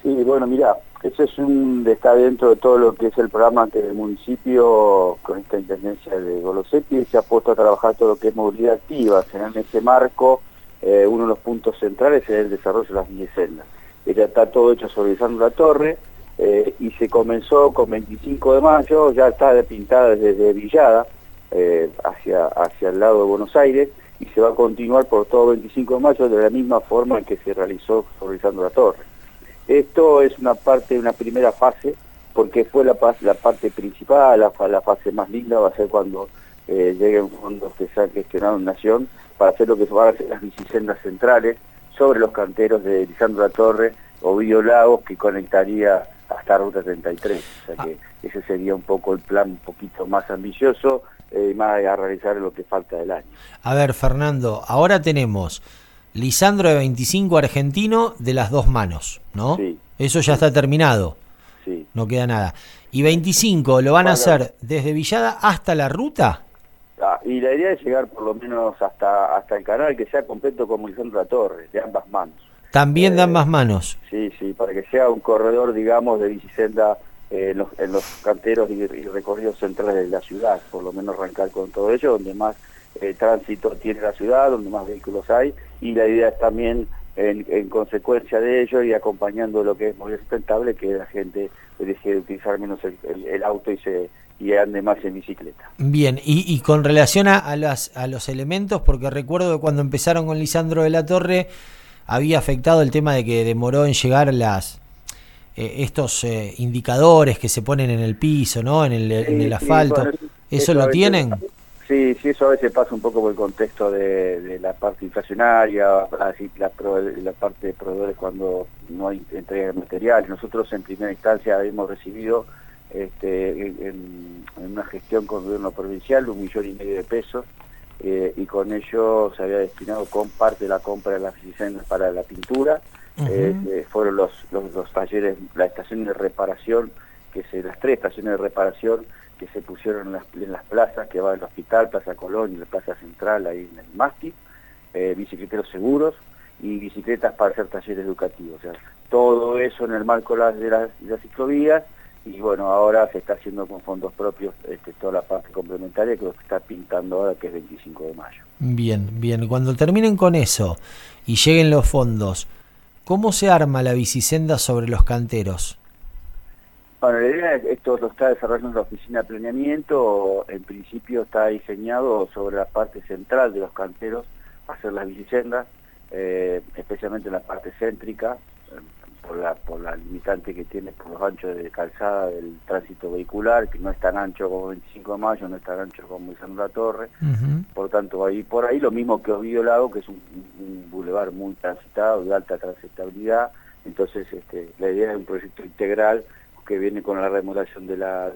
Sí, bueno, mira, eso está dentro de todo lo que es el programa que el municipio, con esta intendencia de Golosetti, se ha puesto a trabajar todo lo que es movilidad activa. En ese marco, uno de los puntos centrales es el desarrollo de las bicisendas. Ya está todo hecho sobre Lisandro La Torre, y se comenzó con 25 de mayo, ya está pintada desde Villada, hacia el lado de Buenos Aires, y se va a continuar por todo 25 de mayo de la misma forma en que se realizó sobre Lisandro La Torre. Esto es una primera fase, porque fue la parte principal, la fase más linda va a ser cuando lleguen fondos que se han gestionado en Nación para hacer lo que van a ser las bicisendas centrales sobre los canteros de Lisandro La Torre, Ovidio Lagos, que conectaría hasta Ruta 33. O sea que ese sería un poco el plan un poquito más ambicioso, más a realizar en lo que falta del año. A ver, Fernando, ahora tenemos Lisandro de 25 argentino de las dos manos, ¿no? Sí. Eso ya está terminado. Sí. No queda nada. ¿Y 25 lo van a hacer desde Villada hasta la ruta? Y la idea es llegar por lo menos hasta el canal, que sea completo como Lisandro La Torre, de ambas manos. También de ambas manos. Sí, para que sea un corredor, digamos, de bicisenda en los canteros y recorridos centrales de la ciudad, por lo menos arrancar con todo ello, donde más tránsito tiene la ciudad, donde más vehículos hay, y la idea es también, en consecuencia de ello, y acompañando lo que es movilidad sustentable, que la gente deje de utilizar menos el auto y ande más en bicicleta. Bien, y con relación a los elementos, porque recuerdo que cuando empezaron con Lisandro de la Torre había afectado el tema de que demoró en llegar estos indicadores que se ponen en el piso, ¿no? En el asfalto. Bueno, ¿Eso lo tienen? Sí, eso a veces pasa un poco por el contexto de la parte inflacionaria, la parte de proveedores cuando no hay entrega de materiales. Nosotros en primera instancia hemos recibido en una gestión con el gobierno provincial 1,5 millones de pesos, y con ello se había destinado con parte de la compra de las bicisendas para la pintura. Fueron los talleres, las estaciones de reparación, las 3 estaciones de reparación que se pusieron en las plazas, que va al hospital, Plaza Colón y la Plaza Central, ahí en el mástil, bicicleteros seguros y bicicletas para hacer talleres educativos. O sea, todo eso en el marco de las ciclovías, y bueno, ahora se está haciendo con fondos propios toda la parte complementaria que lo está pintando ahora, que es 25 de mayo. Bien. Cuando terminen con eso y lleguen los fondos, ¿cómo se arma la bicisenda sobre los canteros? Bueno, la idea es esto lo está desarrollando la Oficina de Planeamiento. En principio está diseñado sobre la parte central de los canteros, hacer las bicisendas, especialmente en la parte céntrica, por la limitante que tiene por los anchos de calzada del tránsito vehicular, que no es tan ancho como 25 de mayo, no es tan ancho como Lisandro La Torre. Por tanto, por ahí lo mismo que Ovidio Lago, que es un bulevar muy transitado, de alta transitabilidad. Entonces, la idea es un proyecto integral que viene con la remodelación de la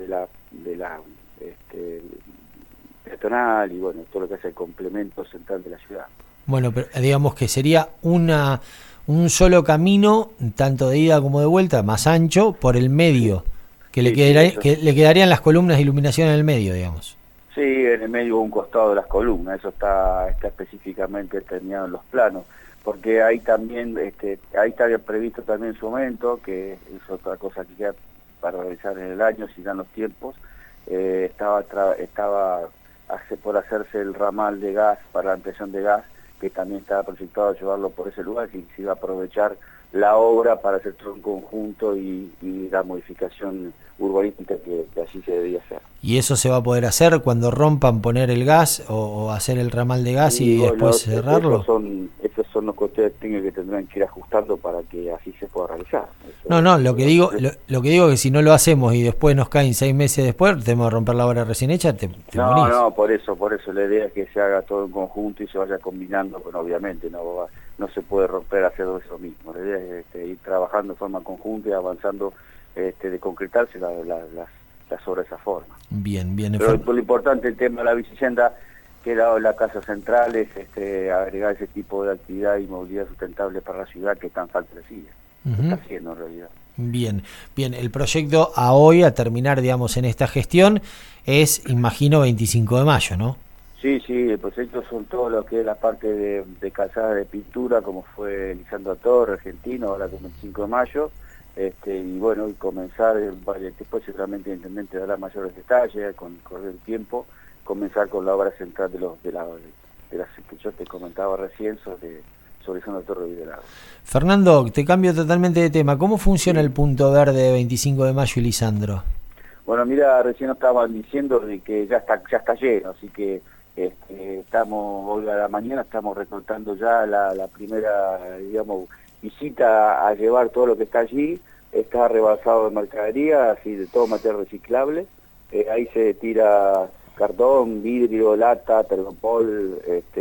peatonal y bueno, todo lo que es el complemento central de la ciudad. Bueno, pero digamos que sería un solo camino, tanto de ida como de vuelta, más ancho, por el medio, que le quedarían las columnas de iluminación en el medio, digamos. Sí, en el medio un costado de las columnas, eso está específicamente determinado en los planos, porque ahí también, ahí está previsto también en su momento, que es otra cosa que queda para realizar en el año, si dan los tiempos, estaba por hacerse el ramal de gas para la ampliación de gas, que también estaba proyectado llevarlo por ese lugar, y se iba a aprovechar la obra para hacer todo un conjunto y la modificación urbanística que así se debía hacer. ¿Y eso se va a poder hacer cuando rompan, poner el gas o hacer el ramal de gas y bueno, después cerrarlo? Esos son los costes técnicos que tendrán que ir ajustando para que así se pueda realizar. Lo que digo es que si no lo hacemos y después nos caen 6 meses después, tenemos que romper la obra recién hecha, te morís. No, por eso la idea es que se haga todo en conjunto y se vaya combinando, bueno, obviamente no se puede romper hacer eso mismo. La idea es ir trabajando de forma conjunta y avanzando de concretarse las obras de esa forma. Bien. Pero lo importante, el tema de la bicisenda, que la casa central es agregar ese tipo de actividad y movilidad sustentable para la ciudad que tan falta le sigue. Está haciendo en realidad. Bien. El proyecto a terminar, digamos, en esta gestión es, imagino, 25 de mayo, ¿no? Sí, el proyecto son todo lo que es la parte de calzada de pintura, como fue Lisandro La Torre, argentino, ahora con 25 de mayo, y bueno, y comenzar, después seguramente el intendente dará mayores detalles con correr el tiempo, comenzar con la obra central de las que yo te comentaba recién sobre Zona Torre Videlago. Fernando, te cambio totalmente de tema. ¿Cómo funciona Sí. el punto verde de 25 de mayo y Lisandro? Bueno, mira, recién nos estaban diciendo de que ya está lleno, así que estamos, hoy a la mañana estamos recortando ya la primera, digamos, visita a llevar todo lo que está allí. Está rebasado de mercadería, así de todo material reciclable. Ahí se tira cartón, vidrio, lata, tergopol,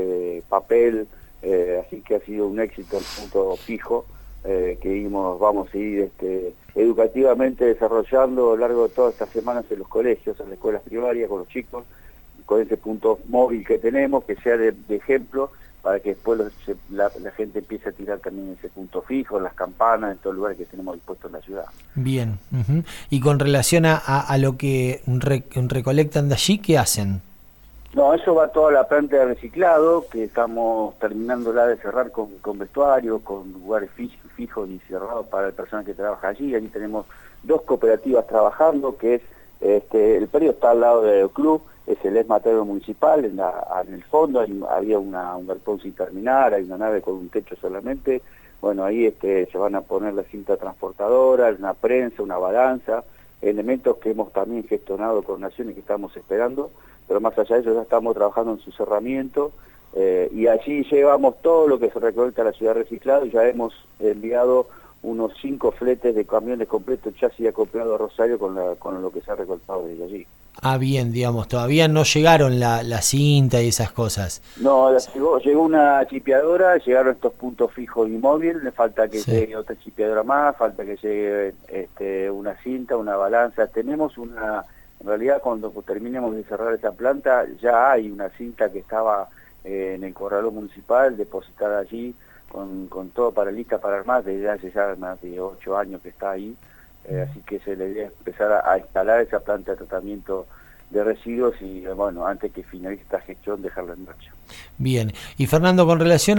papel, así que ha sido un éxito el punto fijo. Que vamos a ir educativamente desarrollando a lo largo de todas estas semanas en los colegios, en las escuelas primarias, con los chicos, con ese punto móvil que tenemos, que sea de ejemplo, para que después la gente empiece a tirar también ese punto fijo, en las campanas, en todos los lugares que tenemos dispuestos en la ciudad. Bien. Y con relación a lo que recolectan de allí, ¿qué hacen? No, eso va toda la planta de reciclado, que estamos terminándola de cerrar con vestuario, con lugares fijos y cerrados para el personal que trabaja allí. Allí tenemos 2 cooperativas trabajando, que es, el predio está al lado del club, es el ex matadero municipal, en el fondo había un galpón sin terminar, hay una nave con un techo solamente. Bueno, ahí se van a poner la cinta transportadora, una prensa, una balanza, elementos que hemos también gestionado con Naciones que estamos esperando, pero más allá de eso ya estamos trabajando en su cerramiento, y allí llevamos todo lo que se recolecta a la ciudad reciclado, y ya hemos enviado unos 5 fletes de camiones completos, chasis acoplado a Rosario con lo que se ha recolectado desde allí. Ah, bien, digamos, todavía no llegaron la cinta y esas cosas. No, llegó una chipeadora, llegaron estos puntos fijos y móviles, le falta que Sí. llegue otra chipeadora más, falta que llegue una cinta, una balanza. Tenemos en realidad cuando terminemos de cerrar esa planta, ya hay una cinta que estaba en el corralón municipal, depositada allí, con todo para lista para armar, desde hace ya más de 8 años que está ahí. Así que se le idea empezar a instalar esa planta de tratamiento de residuos y, bueno, antes que finalice esta gestión, dejarla en marcha. Bien. Y Fernando, con relación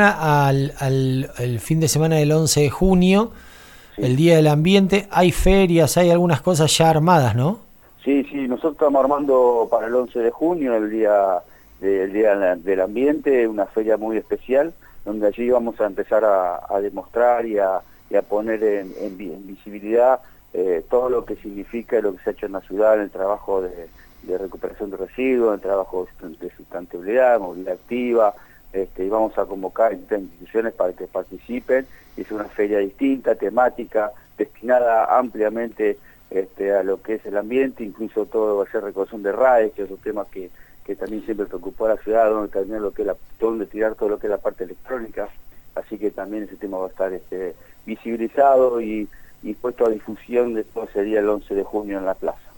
al fin de semana del 11 de junio, el Sí. Día del Ambiente, hay ferias, hay algunas cosas ya armadas, ¿no? Sí, nosotros estamos armando para el 11 de junio, el día del ambiente, una feria muy especial, donde allí vamos a empezar a demostrar y a poner en visibilidad todo lo que significa y lo que se ha hecho en la ciudad, en el trabajo de recuperación de residuos, en el trabajo de sustentabilidad, movilidad activa, y vamos a convocar instituciones para que participen. Es una feria distinta, temática, destinada ampliamente a lo que es el ambiente, incluso todo va a ser recolección de RAE, que es un tema que también siempre preocupó a la ciudad, donde también donde tirar todo lo que es la parte electrónica, así que también ese tema va a estar visibilizado y puesto a difusión de todo ese día el 11 de junio en la plaza.